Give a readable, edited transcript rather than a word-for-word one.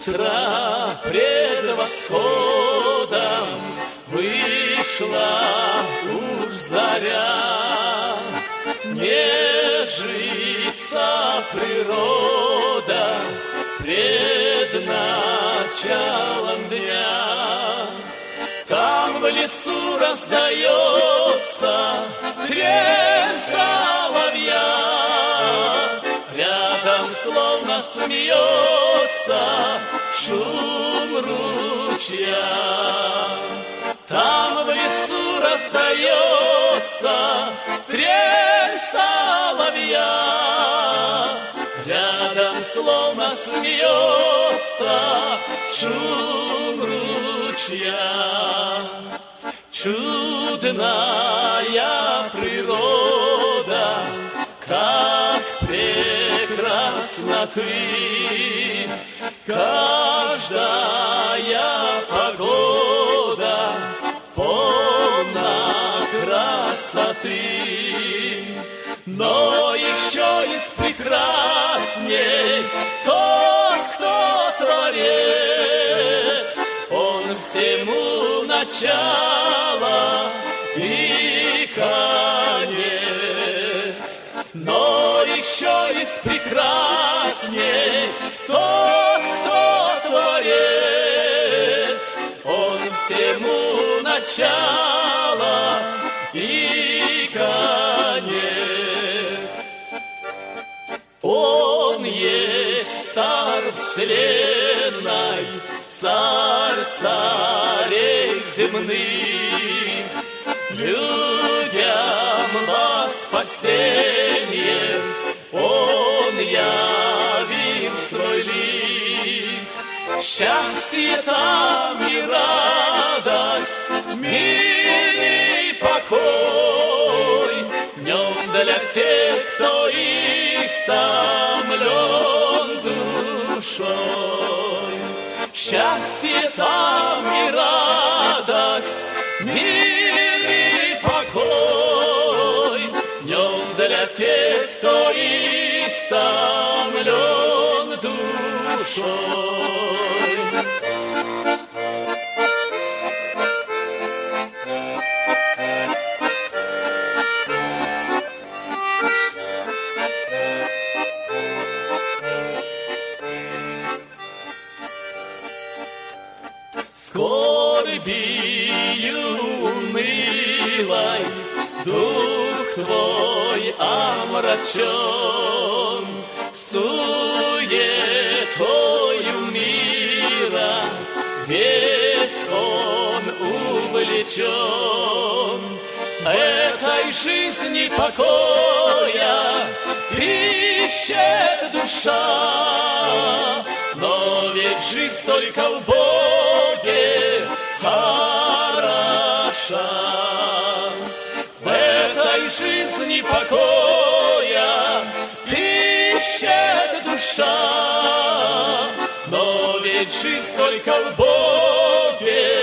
утро пред восходом вышла уж заря, нежится природа пред началом дня. Там в лесу раздается трель соловья, рядом словно смеется шум ручья. Там в лесу раздается трель соловья, рядом словно смеется шум ручья. Чудная природа, как прекрасна ты, каждая погода полна красоты. Но еще из прекрасней тот, кто творец, он всему начало и конец. Но еще из прекрасней тот, кто творец, он всему начало и конец. Он есть царь вселенной, царь царей земных, людям во спасение он явил свой лик. Счастье там и радость, мир и покой в нем для тех, кто истомлен душой. Счастье там и радость, мир и покой в нем для тех, кто истомлен душой. Скорбию унылой дух твой омрачен, суетою мира весь он увлечен. Этой жизни покоя ищет душа, но ведь жизнь только в Боге хороша. В этой жизни покоя ищет душа, но ведь жизнь только в Боге